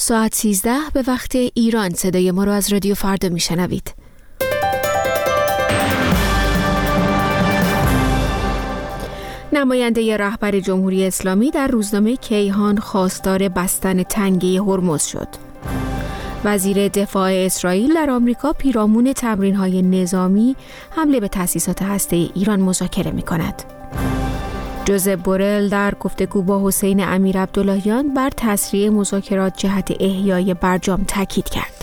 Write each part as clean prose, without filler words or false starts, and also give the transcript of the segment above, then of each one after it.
ساعت 13 به وقت ایران صدای ما را از رادیو فردا میشنوید. نماینده رهبر جمهوری اسلامی در روزنامه کیهان خواستار بستن تنگه هرمز شد. وزیر دفاع اسرائیل در آمریکا پیرامون تمرین‌های نظامی حمله به تأسیسات هسته‌ای ایران مذاکره می‌کند. جوزپ بورل در گفتگو با حسین امیرعبداللهیان بر تسریع مذاکرات جهت احیای برجام تاکید کرد.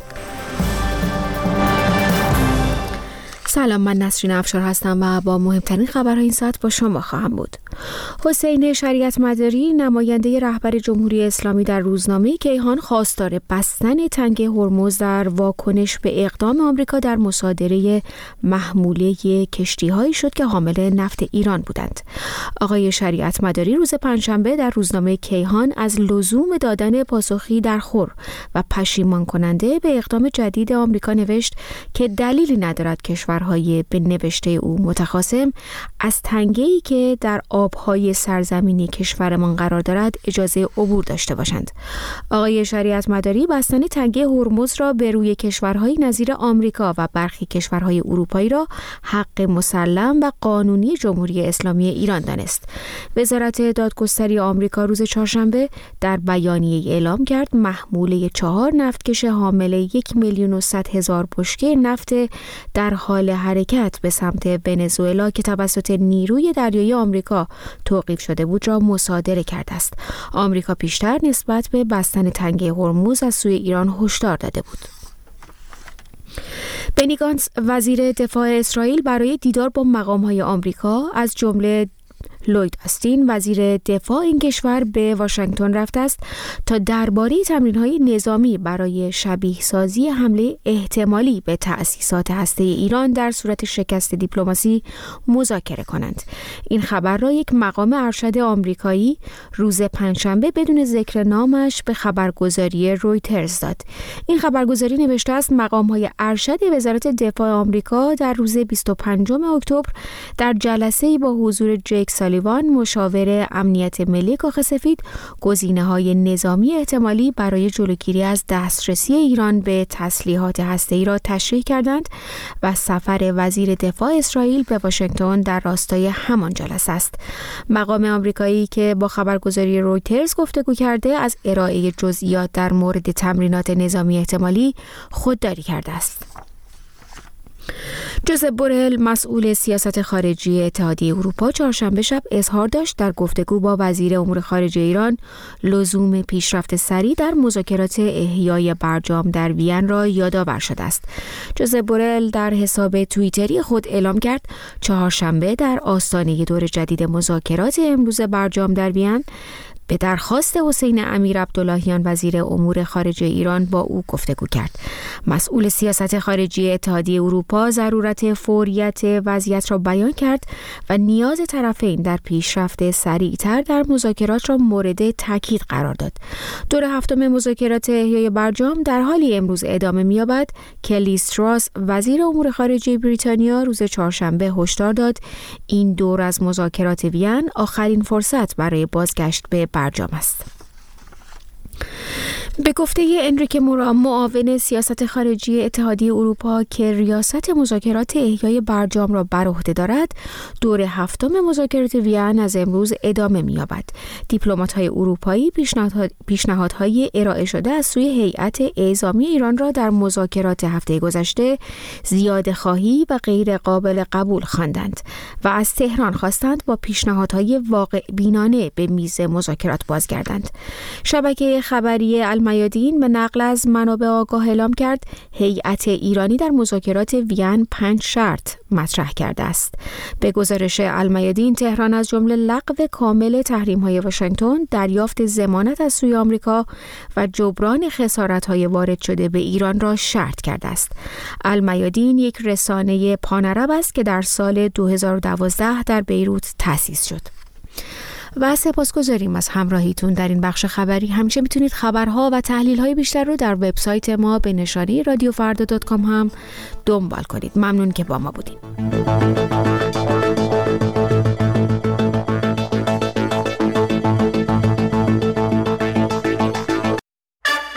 سلام، من نسرین افشار هستم و با مهمترین خبرهای این ساعت با شما خواهم بود. حسین شریعت مداری نماینده رهبر جمهوری اسلامی در روزنامه کیهان خواستار بستن تنگه هرمز در واکنش به اقدام آمریکا در مصادره محموله کشتی‌هایی شد که حامل نفت ایران بودند. آقای شریعت مداری روز پنجشنبه در روزنامه کیهان از لزوم دادن پاسخی در خور و پشیمان کننده به اقدام جدید آمریکا نوشت که دلیلی ندارد کشورهای به نوشته او متخاصم از تنگه‌ای که در آبهای سرزمینی کشورمان قرار دارد اجازه عبور داشته باشند. آقای شریعت مداری بستن تنگه هرمز را به روی کشورهای نظیر آمریکا و برخی کشورهای اروپایی را حق مسلم و قانونی جمهوری اسلامی ایران دانست. وزارت دادگستری آمریکا روز چهارشنبه در بیانیه اعلام کرد محموله 4 نفتکش حامل 1,100,000 بشکه نفت در حال حرکت به سمت ونزوئلا که توسط نیروی دریایی آمریکا توقیف شده بود را مصادره کرده است. آمریکا پیشتر نسبت به بستن تنگه هرمز از سوی ایران هشدار داده بود. بنی گانتز وزیر دفاع اسرائیل برای دیدار با مقام‌های آمریکا از جمله لوید آستین وزیر دفاع این کشور به واشنگتن رفته است تا درباره تمرین‌های نظامی برای شبیه سازی حمله احتمالی به تأسیسات هسته‌ای ایران در صورت شکست دیپلماسی مذاکره کنند. این خبر را یک مقام ارشد آمریکایی روز پنجشنبه بدون ذکر نامش به خبرگزاری رویترز داد. این خبرگزاری نوشته است مقام‌های ارشد وزارت دفاع آمریکا در روز 25 اکتبر در جلسه‌ای با حضور جیک سالیوان مشاور امنیت ملی کاخ سفید گزینه‌های نظامی احتمالی برای جلوگیری از دسترسی ایران به تسلیحات هسته‌ای را تشریح کردند و سفر وزیر دفاع اسرائیل به واشنگتن در راستای همان جلسه است. مقام آمریکایی که با خبرگزاری رویترز گفتگو کرده از ارائه جزئیات در مورد تمرینات نظامی احتمالی خودداری کرده است. جوزپ بورل مسئول سیاست خارجی اتحادیه اروپا چهارشنبه شب اظهار داشت در گفتگو با وزیر امور خارجه ایران لزوم پیشرفت سریع در مذاکرات احیای برجام در وین را یادآور شده است. جوزپ بورل در حساب توییتری خود اعلام کرد چهارشنبه در آستانه دور جدید مذاکرات امروز برجام در وین به درخواست حسین امیرعبداللهیان وزیر امور خارجه ایران با او گفتگو کرد. مسئول سیاست خارجی اتحادیه اروپا ضرورت فوریت وضعیت را بیان کرد و نیاز طرفین در پیشرفت سریعتر در مذاکرات را مورد تاکید قرار داد. دور هفتم مذاکرات احیای برجام در حالی امروز ادامه می‌یابد که لیز تراس وزیر امور خارجه بریتانیا روز چهارشنبه هشدار داد این دور از مذاکرات وین آخرین فرصت برای بازگشت به برجام است. به گفته انریک مورا معاون سیاست خارجی اتحادیه اروپا که ریاست مذاکرات احیای برجام را بر عهده دارد، دور هفتم مذاکرات وین از امروز ادامه می‌یابد. دیپلمات‌های اروپایی پیشنهادهای ارائه شده از سوی هیئت اعزامی ایران را در مذاکرات هفته گذشته زیاده‌خواهی و غیر قابل قبول خواندند و از تهران خواستند با پیشنهادهای واقع بینانه به میز مذاکرات بازگردند. شبکه خبری المیادین به نقل از منابع آگاه اعلام کرد هیئت ایرانی در مذاکرات وین 5 شرط مطرح کرده است. به گزارش المیادین تهران از جمله لغو کامل تحریم‌های واشنگتن، دریافت ضمانت از سوی آمریکا و جبران خسارت‌های وارد شده به ایران را شرط کرده است. المیادین یک رسانه پانعرب است که در سال 2012 در بیروت تأسیس شد. و سپاسگزاریم از همراهیتون در این بخش خبری. همیشه میتونید خبرها و تحلیل‌های بیشتر رو در وبسایت ما به نشانی radiofarda.com هم دنبال کنید. ممنون که با ما بودید.